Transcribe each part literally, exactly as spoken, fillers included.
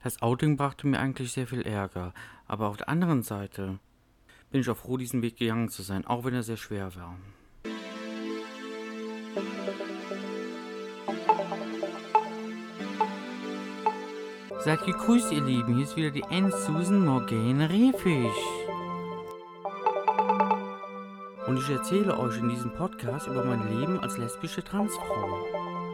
Das Outing brachte mir eigentlich sehr viel Ärger, aber auf der anderen Seite bin ich auch froh, diesen Weg gegangen zu sein, auch wenn er sehr schwer war. Seid gegrüßt, ihr Lieben, hier ist wieder die Anne-Susan Morgane Rehfisch. Und ich erzähle euch in diesem Podcast über mein Leben als lesbische Transfrau.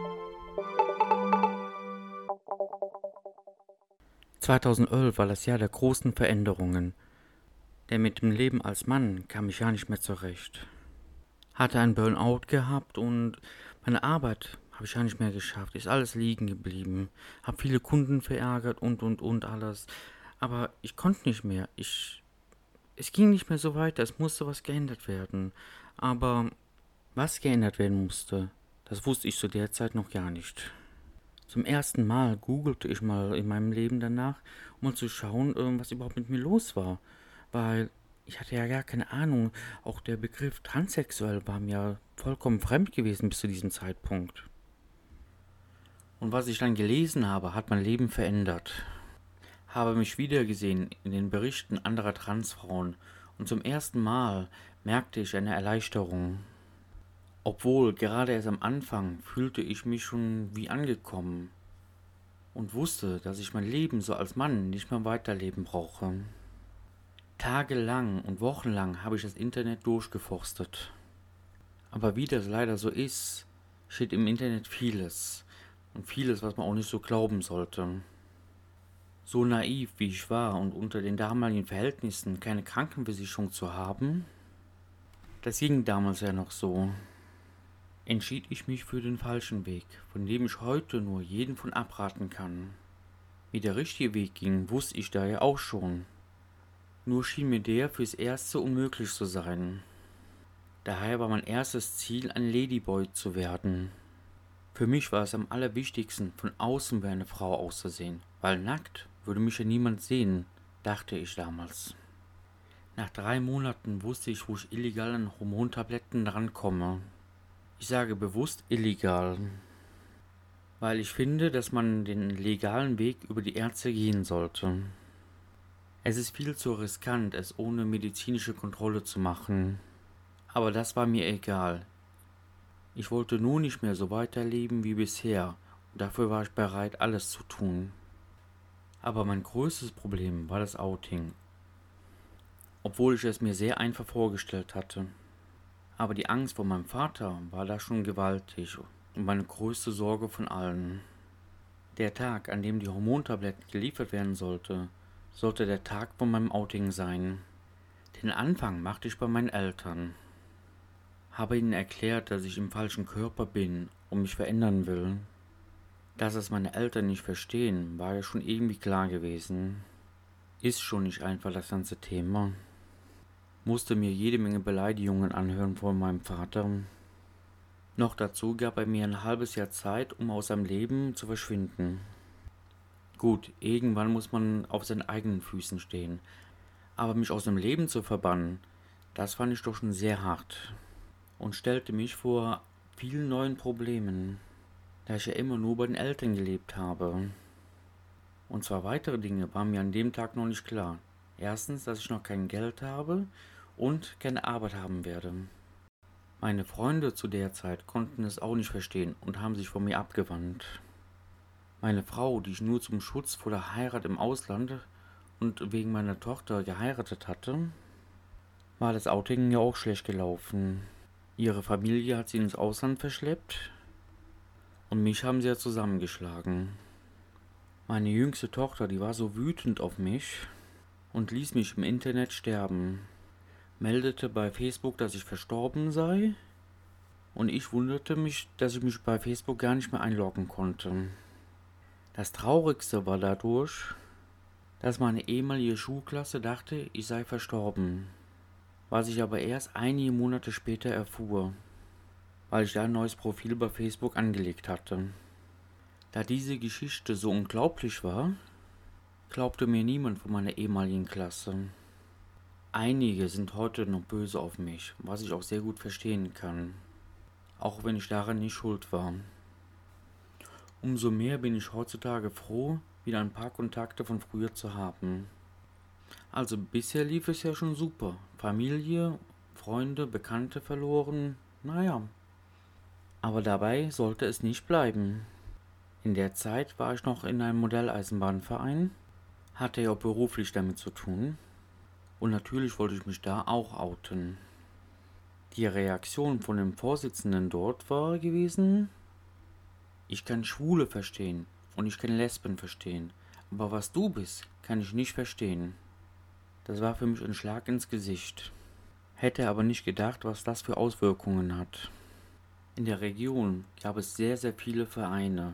zweitausendelf war das Jahr der großen Veränderungen. Denn mit dem Leben als Mann kam ich ja nicht mehr zurecht. Hatte einen Burnout gehabt und meine Arbeit habe ich ja nicht mehr geschafft. Ist alles liegen geblieben. Hab viele Kunden verärgert und und und alles. Aber ich konnte nicht mehr. Ich, es ging nicht mehr so weiter. Es musste was geändert werden. Aber was geändert werden musste, das wusste ich zu der Zeit noch gar nicht. Zum ersten Mal googelte ich mal in meinem Leben danach, um mal zu schauen, was überhaupt mit mir los war. Weil ich hatte ja gar keine Ahnung, auch der Begriff transsexuell war mir vollkommen fremd gewesen bis zu diesem Zeitpunkt. Und was ich dann gelesen habe, hat mein Leben verändert. Habe mich wiedergesehen in den Berichten anderer Transfrauen und zum ersten Mal merkte ich eine Erleichterung. Obwohl, gerade erst am Anfang fühlte ich mich schon wie angekommen und wusste, dass ich mein Leben so als Mann nicht mehr weiterleben brauche. Tagelang und wochenlang habe ich das Internet durchgeforstet. Aber wie das leider so ist, steht im Internet vieles und vieles, was man auch nicht so glauben sollte. So naiv wie ich war und unter den damaligen Verhältnissen keine Krankenversicherung zu haben, das ging damals ja noch so. Entschied ich mich für den falschen Weg, von dem ich heute nur jeden von abraten kann. Wie der richtige Weg ging, wusste ich daher auch schon. Nur schien mir der fürs Erste unmöglich zu sein. Daher war mein erstes Ziel, ein Ladyboy zu werden. Für mich war es am allerwichtigsten, von außen wie eine Frau auszusehen, weil nackt würde mich ja niemand sehen, dachte ich damals. Nach drei Monaten wusste ich, wo ich illegal an Hormontabletten rankomme. Ich sage bewusst illegal, weil ich finde, dass man den legalen Weg über die Ärzte gehen sollte. Es ist viel zu riskant, es ohne medizinische Kontrolle zu machen. Aber das war mir egal. Ich wollte nur nicht mehr so weiterleben wie bisher und dafür war ich bereit, alles zu tun. Aber mein größtes Problem war das Outing, obwohl ich es mir sehr einfach vorgestellt hatte. Aber die Angst vor meinem Vater war da schon gewaltig und meine größte Sorge von allen. Der Tag, an dem die Hormontabletten geliefert werden sollte, sollte der Tag von meinem Outing sein. Den Anfang machte ich bei meinen Eltern. Habe ihnen erklärt, dass ich im falschen Körper bin und mich verändern will. Dass es meine Eltern nicht verstehen, war ja schon irgendwie klar gewesen. Ist schon nicht einfach das ganze Thema. Musste mir jede Menge Beleidigungen anhören von meinem Vater. Noch dazu gab er mir ein halbes Jahr Zeit, um aus seinem Leben zu verschwinden. Gut, irgendwann muss man auf seinen eigenen Füßen stehen. Aber mich aus dem Leben zu verbannen, das fand ich doch schon sehr hart. Und stellte mich vor vielen neuen Problemen, da ich ja immer nur bei den Eltern gelebt habe. Und zwei weitere Dinge waren mir an dem Tag noch nicht klar. Erstens, dass ich noch kein Geld habe und keine Arbeit haben werde. Meine Freunde zu der Zeit konnten es auch nicht verstehen und haben sich von mir abgewandt. Meine Frau, die ich nur zum Schutz vor der Heirat im Ausland und wegen meiner Tochter geheiratet hatte, war das Outing ja auch schlecht gelaufen. Ihre Familie hat sie ins Ausland verschleppt und mich haben sie ja zusammengeschlagen. Meine jüngste Tochter, die war so wütend auf mich und ließ mich im Internet sterben. Meldete bei Facebook, dass ich verstorben sei und ich wunderte mich, dass ich mich bei Facebook gar nicht mehr einloggen konnte. Das Traurigste war dadurch, dass meine ehemalige Schulklasse dachte, ich sei verstorben, was ich aber erst einige Monate später erfuhr, weil ich da ein neues Profil bei Facebook angelegt hatte. Da diese Geschichte so unglaublich war, glaubte mir niemand von meiner ehemaligen Klasse. Einige sind heute noch böse auf mich, was ich auch sehr gut verstehen kann, auch wenn ich daran nicht schuld war. Umso mehr bin ich heutzutage froh, wieder ein paar Kontakte von früher zu haben. Also bisher lief es ja schon super. Familie, Freunde, Bekannte verloren, naja. Aber dabei sollte es nicht bleiben. In der Zeit war ich noch in einem Modelleisenbahnverein, hatte ja auch beruflich damit zu tun und natürlich wollte ich mich da auch outen. Die Reaktion von dem Vorsitzenden dort war gewesen: Ich kann Schwule verstehen und ich kann Lesben verstehen, aber was du bist, kann ich nicht verstehen. Das war für mich ein Schlag ins Gesicht. Hätte aber nicht gedacht, was das für Auswirkungen hat. In der Region gab es sehr, sehr viele Vereine.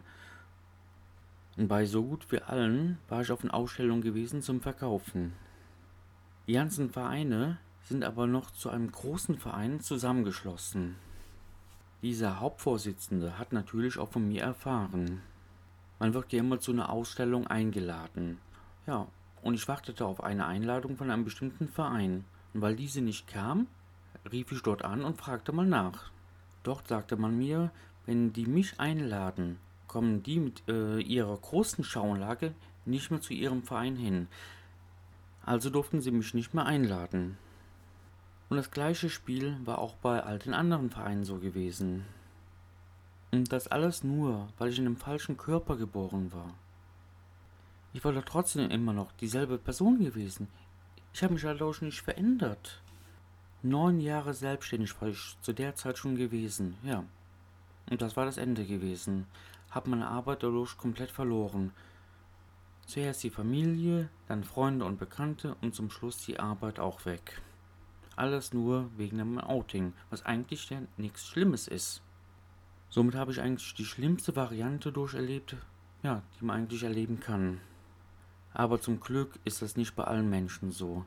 Und bei so gut wie allen war ich auf einer Ausstellung gewesen zum Verkaufen. Die ganzen Vereine sind aber noch zu einem großen Verein zusammengeschlossen. Dieser Hauptvorsitzende hat natürlich auch von mir erfahren. Man wird ja immer zu einer Ausstellung eingeladen. Ja, und ich wartete auf eine Einladung von einem bestimmten Verein. Und weil diese nicht kam, rief ich dort an und fragte mal nach. Dort sagte man mir, wenn die mich einladen, kommen die mit äh, ihrer großen Schauanlage nicht mehr zu ihrem Verein hin. Also durften sie mich nicht mehr einladen. Und das gleiche Spiel war auch bei all den anderen Vereinen so gewesen. Und das alles nur, weil ich in einem falschen Körper geboren war. Ich war doch trotzdem immer noch dieselbe Person gewesen. Ich habe mich dadurch nicht verändert. Neun Jahre selbstständig war ich zu der Zeit schon gewesen, ja. Und das war das Ende gewesen. Hab meine Arbeit dadurch komplett verloren. Zuerst die Familie, dann Freunde und Bekannte und zum Schluss die Arbeit auch weg. Alles nur wegen einem Outing, was eigentlich ja nichts Schlimmes ist. Somit habe ich eigentlich die schlimmste Variante durcherlebt, ja, die man eigentlich erleben kann. Aber zum Glück ist das nicht bei allen Menschen so.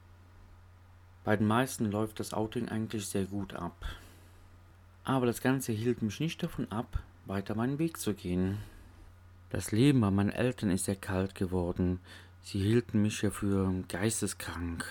Bei den meisten läuft das Outing eigentlich sehr gut ab. Aber das Ganze hielt mich nicht davon ab, weiter meinen Weg zu gehen. Das Leben bei meinen Eltern ist sehr kalt geworden. Sie hielten mich ja für geisteskrank.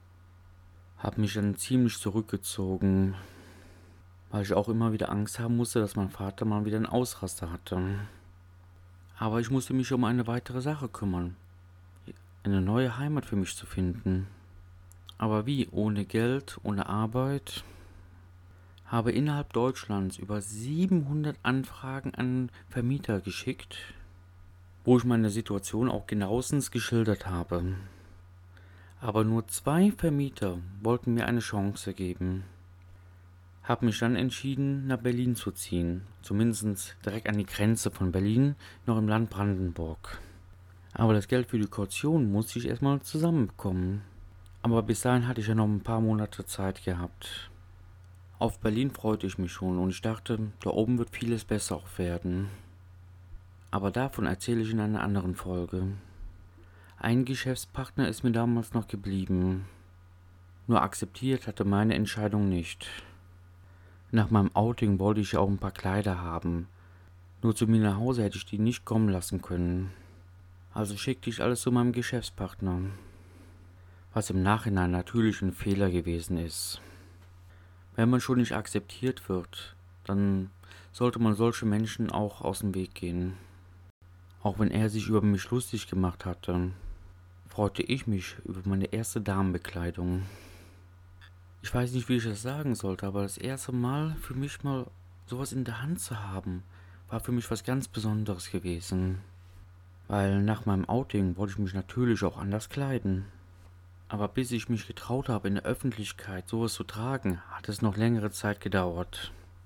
Hab mich dann ziemlich zurückgezogen, weil ich auch immer wieder Angst haben musste, dass mein Vater mal wieder einen Ausraster hatte. Aber ich musste mich um eine weitere Sache kümmern. Eine neue Heimat für mich zu finden. Aber wie? Ohne Geld, ohne Arbeit? Habe innerhalb Deutschlands über siebenhundert Anfragen an Vermieter geschickt, wo ich meine Situation auch genauestens geschildert habe. Aber nur zwei Vermieter wollten mir eine Chance geben. Habe mich dann entschieden, nach Berlin zu ziehen, zumindest direkt an die Grenze von Berlin, noch im Land Brandenburg. Aber das Geld für die Kaution musste ich erstmal zusammenbekommen. Aber bis dahin hatte ich ja noch ein paar Monate Zeit gehabt. Auf Berlin freute ich mich schon und ich dachte, da oben wird vieles besser auch werden. Aber davon erzähle ich in einer anderen Folge. Ein Geschäftspartner ist mir damals noch geblieben. Nur akzeptiert hatte meine Entscheidung nicht. Nach meinem Outing wollte ich ja auch ein paar Kleider haben. Nur zu mir nach Hause hätte ich die nicht kommen lassen können. Also schickte ich alles zu meinem Geschäftspartner. Was im Nachhinein natürlich ein Fehler gewesen ist. Wenn man schon nicht akzeptiert wird, dann sollte man solche Menschen auch aus dem Weg gehen. Auch wenn er sich über mich lustig gemacht hatte, freute ich mich über meine erste Damenbekleidung. Ich weiß nicht, wie ich das sagen sollte, aber das erste Mal für mich mal sowas in der Hand zu haben, war für mich was ganz Besonderes gewesen. Weil nach meinem Outing wollte ich mich natürlich auch anders kleiden. Aber bis ich mich getraut habe, in der Öffentlichkeit sowas zu tragen, hat es noch längere Zeit gedauert.